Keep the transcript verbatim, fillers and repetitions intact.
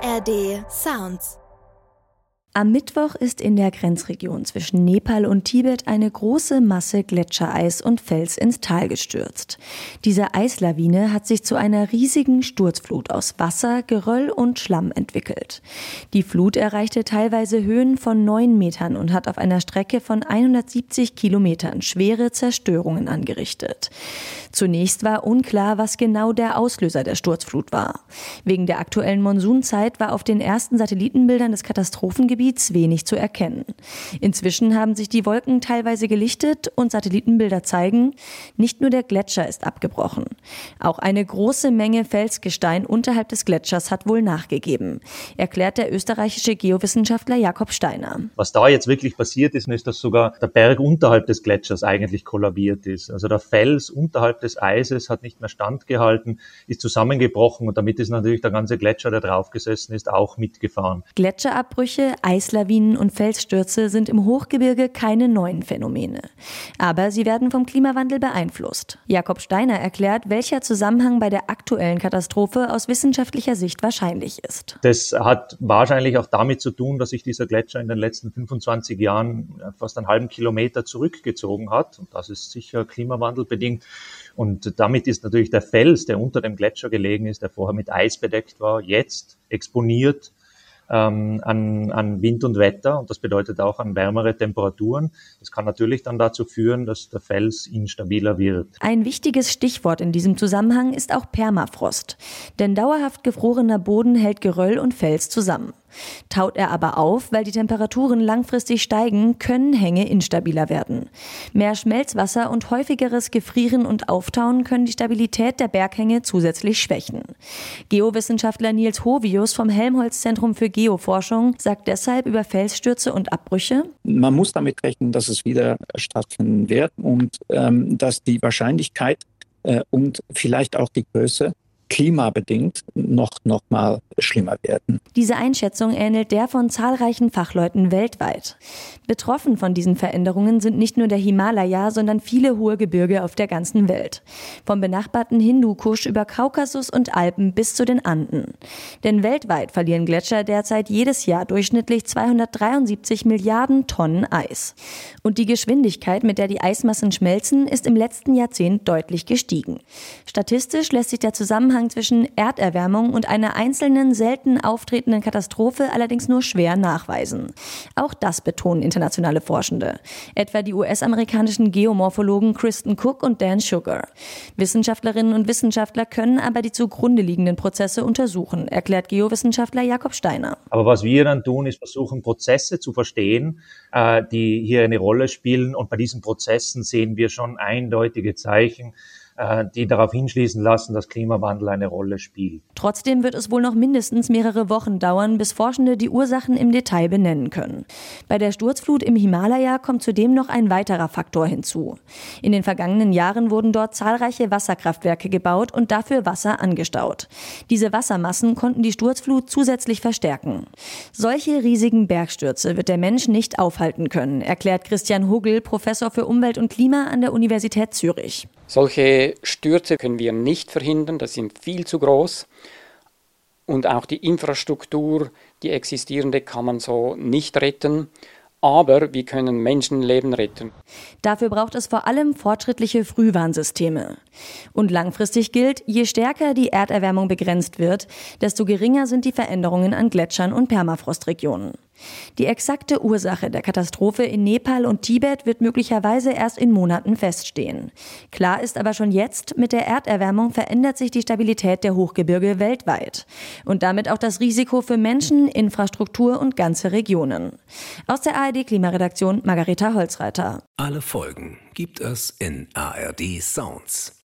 R D Sounds. Am Mittwoch ist in der Grenzregion zwischen Nepal und Tibet eine große Masse Gletschereis und Fels ins Tal gestürzt. Diese Eislawine hat sich zu einer riesigen Sturzflut aus Wasser, Geröll und Schlamm entwickelt. Die Flut erreichte teilweise Höhen von neun Metern und hat auf einer Strecke von hundertsiebzig Kilometern schwere Zerstörungen angerichtet. Zunächst war unklar, was genau der Auslöser der Sturzflut war. Wegen der aktuellen Monsunzeit war auf den ersten Satellitenbildern des Katastrophengebiets wenig zu erkennen. Inzwischen haben sich die Wolken teilweise gelichtet und Satellitenbilder zeigen, nicht nur der Gletscher ist abgebrochen. Auch eine große Menge Felsgestein unterhalb des Gletschers hat wohl nachgegeben, erklärt der österreichische Geowissenschaftler Jakob Steiner. Was da jetzt wirklich passiert ist, ist, dass sogar der Berg unterhalb des Gletschers eigentlich kollabiert ist. Also der Fels unterhalb des Eises hat nicht mehr standgehalten, ist zusammengebrochen und damit ist natürlich der ganze Gletscher, der draufgesessen ist, auch mitgefahren. Gletscherabbrüche, Eislawinen und Felsstürze sind im Hochgebirge keine neuen Phänomene. Aber sie werden vom Klimawandel beeinflusst. Jakob Steiner erklärt, welcher Zusammenhang bei der aktuellen Katastrophe aus wissenschaftlicher Sicht wahrscheinlich ist. Das hat wahrscheinlich auch damit zu tun, dass sich dieser Gletscher in den letzten fünfundzwanzig Jahren fast einen halben Kilometer zurückgezogen hat. Und das ist sicher klimawandelbedingt. Und damit ist natürlich der Fels, der unter dem Gletscher gelegen ist, der vorher mit Eis bedeckt war, jetzt exponiert ähm, an, an Wind und Wetter. Und das bedeutet auch an wärmere Temperaturen. Das kann natürlich dann dazu führen, dass der Fels instabiler wird. Ein wichtiges Stichwort in diesem Zusammenhang ist auch Permafrost. Denn dauerhaft gefrorener Boden hält Geröll und Fels zusammen. Taut er aber auf, weil die Temperaturen langfristig steigen, können Hänge instabiler werden. Mehr Schmelzwasser und häufigeres Gefrieren und Auftauen können die Stabilität der Berghänge zusätzlich schwächen. Geowissenschaftler Nils Hovius vom Helmholtz-Zentrum für Geoforschung sagt deshalb über Felsstürze und Abbrüche: Man muss damit rechnen, dass es wieder stattfinden wird und ähm, dass die Wahrscheinlichkeit äh, und vielleicht auch die Größe klimabedingt noch, noch mal schlimmer werden. Diese Einschätzung ähnelt der von zahlreichen Fachleuten weltweit. Betroffen von diesen Veränderungen sind nicht nur der Himalaya, sondern viele hohe Gebirge auf der ganzen Welt. Vom benachbarten Hindukusch über Kaukasus und Alpen bis zu den Anden. Denn weltweit verlieren Gletscher derzeit jedes Jahr durchschnittlich zweihundertdreiundsiebzig Milliarden Tonnen Eis. Und die Geschwindigkeit, mit der die Eismassen schmelzen, ist im letzten Jahrzehnt deutlich gestiegen. Statistisch lässt sich der Zusammenhang zwischen Erderwärmung und einer einzelnen, selten auftretenden Katastrophe allerdings nur schwer nachweisen. Auch das betonen internationale Forschende, etwa die U S-amerikanischen Geomorphologen Kristen Cook und Dan Sugar. Wissenschaftlerinnen und Wissenschaftler können aber die zugrunde liegenden Prozesse untersuchen, erklärt Geowissenschaftler Jakob Steiner. Aber was wir dann tun, ist versuchen, Prozesse zu verstehen, äh, die hier eine Rolle spielen. Und bei diesen Prozessen sehen wir schon eindeutige Zeichen, die darauf hinschließen lassen, dass Klimawandel eine Rolle spielt. Trotzdem wird es wohl noch mindestens mehrere Wochen dauern, bis Forschende die Ursachen im Detail benennen können. Bei der Sturzflut im Himalaya kommt zudem noch ein weiterer Faktor hinzu. In den vergangenen Jahren wurden dort zahlreiche Wasserkraftwerke gebaut und dafür Wasser angestaut. Diese Wassermassen konnten die Sturzflut zusätzlich verstärken. Solche riesigen Bergstürze wird der Mensch nicht aufhalten können, erklärt Christian Huggel, Professor für Umwelt und Klima an der Universität Zürich. Solche Stürze können wir nicht verhindern, das sind viel zu groß. Und auch die Infrastruktur, die existierende, kann man so nicht retten. Aber wir können Menschenleben retten. Dafür braucht es vor allem fortschrittliche Frühwarnsysteme. Und langfristig gilt, je stärker die Erderwärmung begrenzt wird, desto geringer sind die Veränderungen an Gletschern und Permafrostregionen. Die exakte Ursache der Katastrophe in Nepal und Tibet wird möglicherweise erst in Monaten feststehen. Klar ist aber schon jetzt, mit der Erderwärmung verändert sich die Stabilität der Hochgebirge weltweit. Und damit auch das Risiko für Menschen, Infrastruktur und ganze Regionen. Aus der A R D-Klimaredaktion Margareta Holzreiter. Alle Folgen gibt es in A R D Sounds.